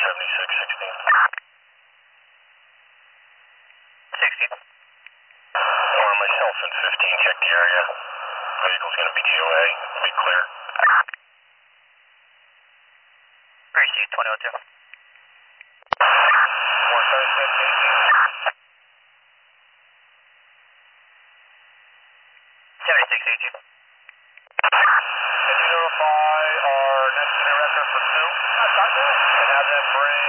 7616. 16. Or myself and 15, check the area. Vehicle's going to be GOA. Be clear. Receive 2002. 7618. Can you notify our next interactor for 2? And have them bring